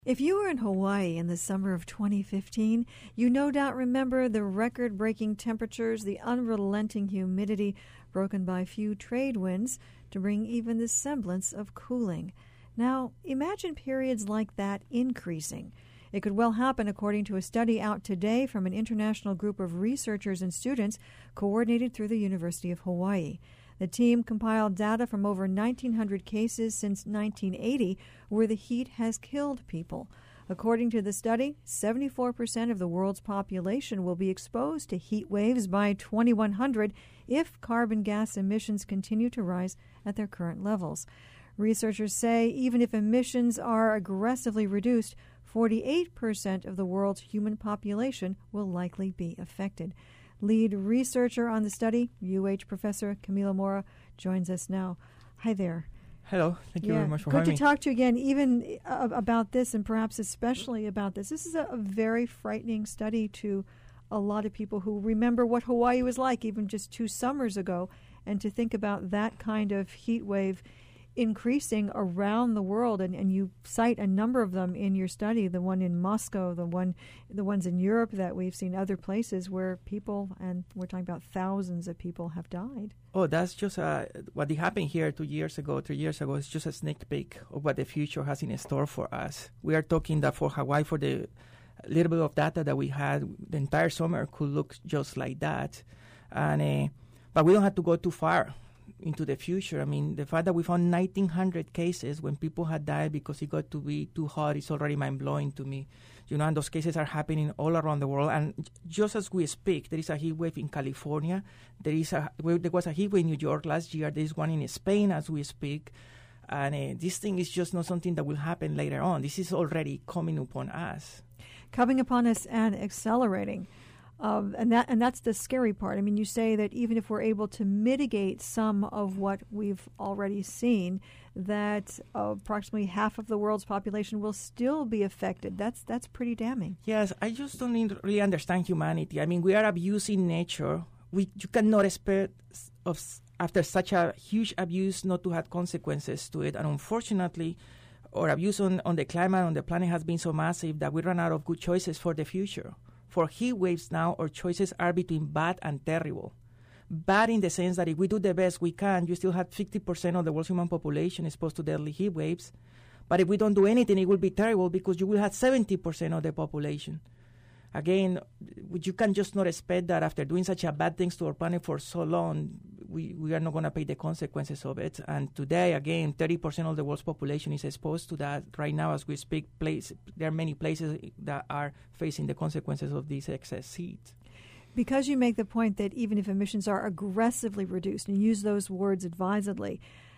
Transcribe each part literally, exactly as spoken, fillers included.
If you were in Hawaii in the summer of twenty fifteen, you no doubt remember the record-breaking temperatures, the unrelenting humidity, broken by few trade winds to bring even the semblance of cooling. Now, imagine periods like that increasing. It could well happen according to a study out today from an international group of researchers and students coordinated through the University of Hawaii. The team compiled data from over nineteen hundred cases since nineteen eighty where the heat has killed people. According to the study, seventy-four percent of the world's population will be exposed to heat waves by twenty-one hundred if carbon gas emissions continue to rise at their current levels. Researchers say even if emissions are aggressively reduced, forty-eight percent of the world's human population will likely be affected. Lead researcher on the study, U H Professor Camilo Mora, joins us now. Hi there. Hello. Thank you yeah, very much for good having me. Good to talk to you again, even uh, about this and perhaps especially about this. This is a, a very frightening study to a lot of people who remember what Hawaii was like even just two summers ago, and to think about that kind of heat wave increasing around the world, and, and you cite a number of them in your study, the one in Moscow, the one, the ones in Europe that we've seen, other places where people, and we're talking about thousands of people, have died. Oh, that's just uh, what happened here two years ago, three years ago. It's just a sneak peek of what the future has in store for us. We are talking that for Hawaii, for the little bit of data that we had, the entire summer could look just like that. And uh, but we don't have to go too far into the future. I mean, the fact that we found nineteen hundred cases when people had died because it got to be too hot is already mind-blowing to me. You know, and those cases are happening all around the world. And just as we speak, there is a heat wave in California. There is a there was a heat wave in New York last year. There is one in Spain as we speak. And uh, this thing is just not something that will happen later on. This is already coming upon us. Coming upon us and accelerating. Um, and that and that's the scary part. I mean, you say that even if we're able to mitigate some of what we've already seen, that uh, approximately half of the world's population will still be affected. That's that's pretty damning. Yes, I just don't really understand humanity. I mean, we are abusing nature. We you cannot expect of after such a huge abuse not to have consequences to it. And unfortunately, our abuse on, on the climate, on the planet has been so massive that we run out of good choices for the future. For heat waves now, our choices are between bad and terrible. Bad in the sense that if we do the best we can, you still have fifty percent of the world's human population exposed to deadly heat waves. But if we don't do anything, it will be terrible because you will have seventy percent of the population. Again, you can just not expect that after doing such a bad things to our planet for so long, we, we are not going to pay the consequences of it. And today, again, thirty percent of the world's population is exposed to that. Right now, as we speak, place, there are many places that are facing the consequences of this excess heat. Because you make the point that even if emissions are aggressively reduced, and you use those words advisedly,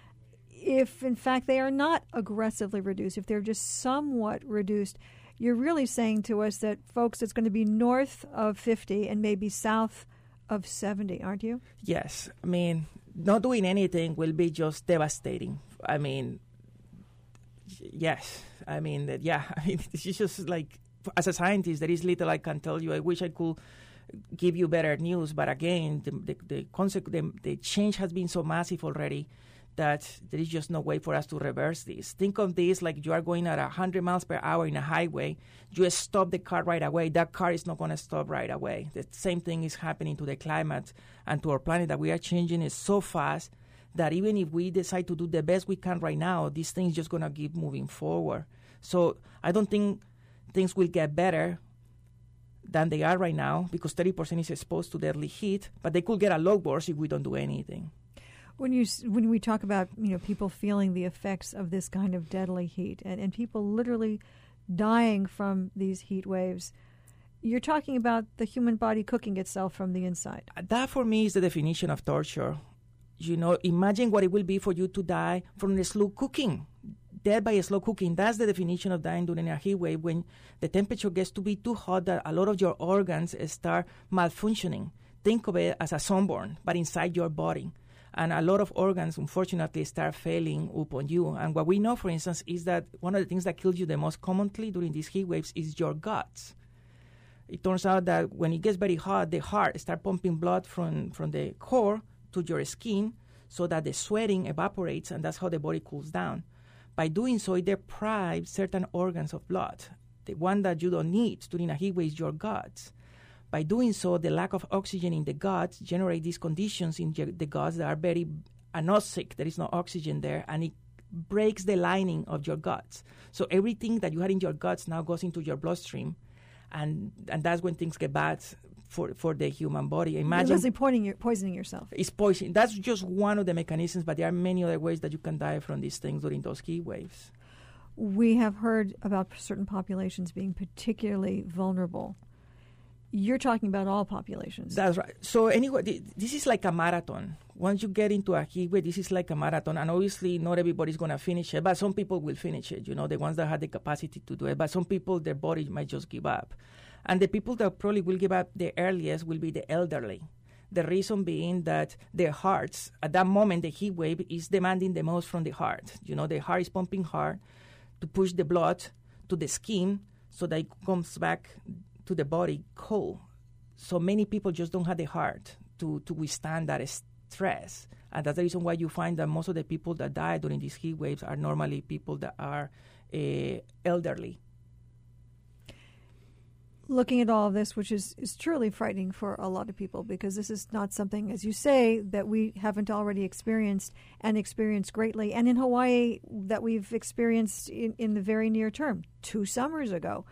if in fact they are not aggressively reduced, if they're just somewhat reduced, you're really saying to us that, folks, it's going to be north of fifty and maybe south of seventy, aren't you? Yes. I mean, not doing anything will be just devastating. I mean, yes. I mean, that, yeah. I mean, it's just like, as a scientist, there is little I can tell you. I wish I could give you better news. But again, the the, the, conse- the, the change has been so massive already that there is just no way for us to reverse this. Think of this like you are going at one hundred miles per hour in a highway. You stop the car right away. That car is not going to stop right away. The same thing is happening to the climate and to our planet, that we are changing it so fast that even if we decide to do the best we can right now, this thing is just going to keep moving forward. So I don't think things will get better than they are right now because thirty percent is exposed to deadly heat, but they could get a lot worse if we don't do anything. When you when we talk about, you know, people feeling the effects of this kind of deadly heat and, and people literally dying from these heat waves, you're talking about the human body cooking itself from the inside. That for me is the definition of torture. You know, imagine what it will be for you to die from the slow cooking. Dead by slow cooking. That's the definition of dying during a heat wave, when the temperature gets to be too hot that a lot of your organs start malfunctioning. Think of it as a sunburn, but inside your body. And a lot of organs, unfortunately, start failing upon you. And what we know, for instance, is that one of the things that kills you the most commonly during these heat waves is your guts. It turns out that when it gets very hot, the heart starts pumping blood from, from the core to your skin so that the sweating evaporates, and that's how the body cools down. By doing so, it deprives certain organs of blood. The one that you don't need during a heat wave is your guts. By doing so, the lack of oxygen in the guts generates these conditions in the guts that are very anoxic. There is no oxygen there, and it breaks the lining of your guts. So everything that you had in your guts now goes into your bloodstream, and and that's when things get bad for, for the human body. Imagine You're poisoning, your, poisoning yourself. It's poison. That's just one of the mechanisms, but there are many other ways that you can die from these things during those heat waves. We have heard about certain populations being particularly vulnerable. You're talking about all populations. That's right. So anyway, th- this is like a marathon. Once you get into a heat wave, this is like a marathon. And obviously, not everybody's going to finish it, but some people will finish it, you know, the ones that have the capacity to do it. But some people, their body might just give up. And the people that probably will give up the earliest will be the elderly. The reason being that their hearts, at that moment, the heat wave is demanding the most from the heart. You know, the heart is pumping hard to push the blood to the skin so that it comes back to the body cold. So many people just don't have the heart to, to withstand that stress. And that's the reason why you find that most of the people that die during these heat waves are normally people that are uh, elderly. Looking at all of this, which is, is truly frightening for a lot of people, because this is not something, as you say, that we haven't already experienced and experienced greatly. And in Hawaii, that we've experienced in, in the very near term, two summers ago.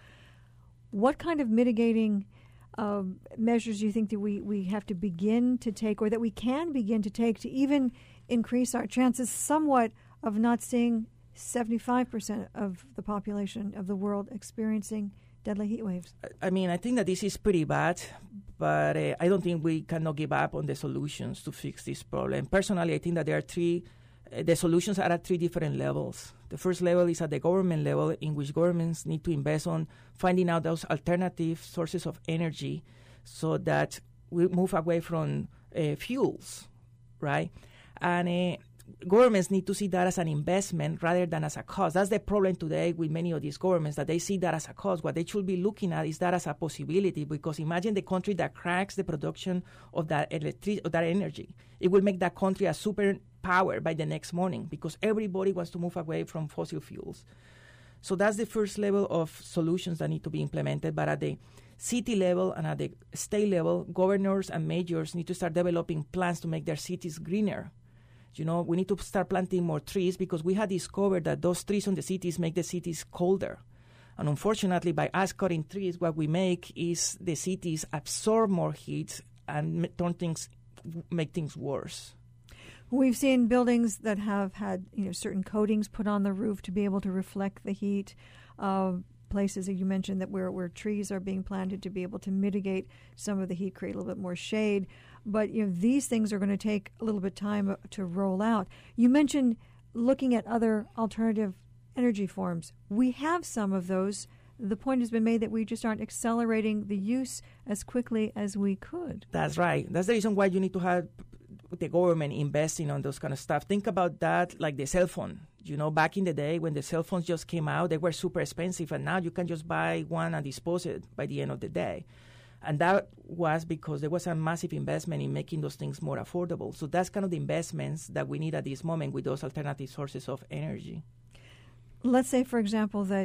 What kind of mitigating uh, measures do you think that we, we have to begin to take, or that we can begin to take, to even increase our chances somewhat of not seeing seventy-five percent of the population of the world experiencing deadly heat waves? I mean, I think that this is pretty bad, but uh, I don't think we cannot give up on the solutions to fix this problem. Personally, I think that there are three, uh, the solutions are at three different levels. The first level is at the government level, in which governments need to invest on finding out those alternative sources of energy so that we move away from uh, fuels, right? And uh, governments need to see that as an investment rather than as a cost. That's the problem today with many of these governments, that they see that as a cost. What they should be looking at is that as a possibility, because imagine the country that cracks the production of that electric of that energy. It will make that country a superpower by the next morning, because everybody wants to move away from fossil fuels. So that's the first level of solutions that need to be implemented. But at the city level and at the state level, governors and mayors need to start developing plans to make their cities greener. You know, we need to start planting more trees, because we have discovered that those trees in the cities make the cities colder. And unfortunately, by us cutting trees, what we make is the cities absorb more heat and turn things, make things worse. We've seen buildings that have had, you know, certain coatings put on the roof to be able to reflect the heat. Uh, places that you mentioned that where, where trees are being planted to be able to mitigate some of the heat, create a little bit more shade. But you know, these things are going to take a little bit of time to roll out. You mentioned looking at other alternative energy forms. We have some of those. The point has been made that we just aren't accelerating the use as quickly as we could. That's right. That's the reason why you need to have the government investing on those kind of stuff. Think about that like the cell phone. You know, back in the day when the cell phones just came out, they were super expensive, and now you can just buy one and dispose it by the end of the day. And that was because there was a massive investment in making those things more affordable. So that's kind of the investments that we need at this moment with those alternative sources of energy. Let's say, for example, that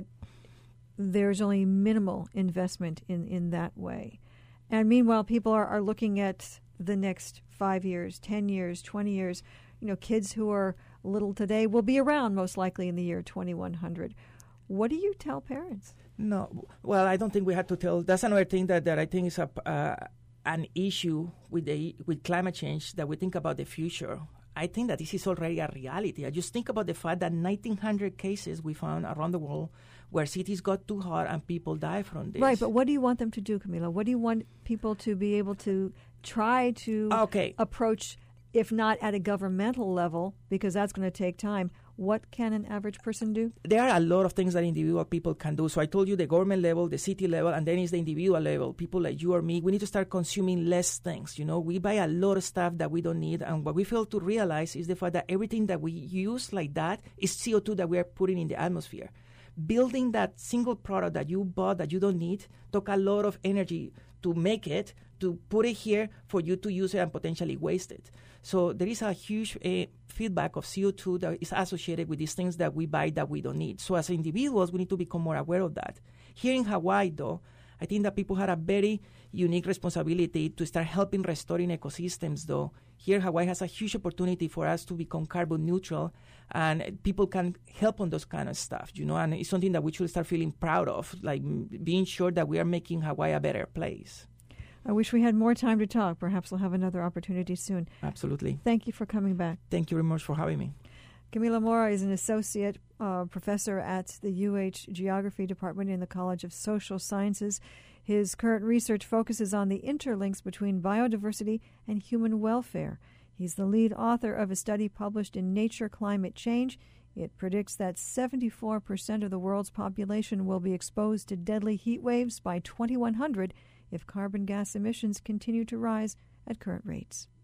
there's only minimal investment in, in that way. And meanwhile, people are, are looking at the next five years, ten years, twenty years. You know, kids who are little today will be around most likely in the year twenty-one hundred. What do you tell parents? No, well, I don't think we have to tell. That's another thing that, that I think is a, uh, an issue with the with climate change, that we think about the future. I think that this is already a reality. I just think about the fact that nineteen hundred cases we found around the world where cities got too hot and people die from this. Right, but what do you want them to do, Camilo? What do you want people to be able to try to okay. approach, if not at a governmental level, because that's going to take time? What can an average person do? There are a lot of things that individual people can do. So I told you the government level, the city level, and then it's the individual level. People like you or me, we need to start consuming less things. You know, we buy a lot of stuff that we don't need. And what we fail to realize is the fact that everything that we use like that is C O two that we are putting in the atmosphere. building that single product that you bought that you don't need took a lot of energy to make it, to put it here for you to use it and potentially waste it. So there is a huge uh, feedback of C O two that is associated with these things that we buy that we don't need. So as individuals, we need to become more aware of that. Here in Hawaii, though, I think that people had a very unique responsibility to start helping restoring ecosystems, though. Here, Hawaii has a huge opportunity for us to become carbon neutral, and people can help on those kind of stuff, you know, and it's something that we should start feeling proud of, like being sure that we are making Hawaii a better place. I wish we had more time to talk. Perhaps we'll have another opportunity soon. Absolutely. Thank you for coming back. Thank you very much for having me. Camilo Mora is an associate uh, professor at the U H Geography Department in the College of Social Sciences. His current research focuses on the interlinks between biodiversity and human welfare. He's the lead author of a study published in Nature Climate Change. It predicts that seventy-four percent of the world's population will be exposed to deadly heat waves by twenty-one hundred if carbon gas emissions continue to rise at current rates.